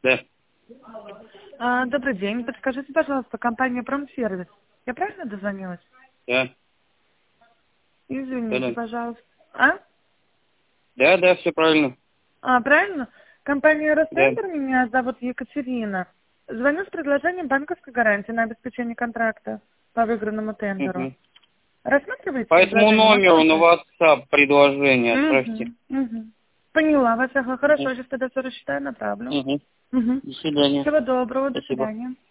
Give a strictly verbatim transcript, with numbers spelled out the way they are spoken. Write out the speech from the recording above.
Да. А, добрый день. Подскажите, пожалуйста, компания «Промсервис». Я правильно дозвонилась? Да. Извините, Да, да. пожалуйста. А? Да, да, все правильно. А, правильно? Компания Да. «Росцентр», меня зовут Екатерина. Звоню с предложением банковской гарантии на обеспечение контракта по выигранному тендеру. Угу. Рассматриваете По этому предложение? Могу номеру вам на дать? WhatsApp предложение отправьте. Угу, угу. Поняла вас. Ага, Угу. хорошо, сейчас тогда все рассчитаю, направлю. Угу. Угу. До свидания. Всего доброго, до Спасибо. свидания.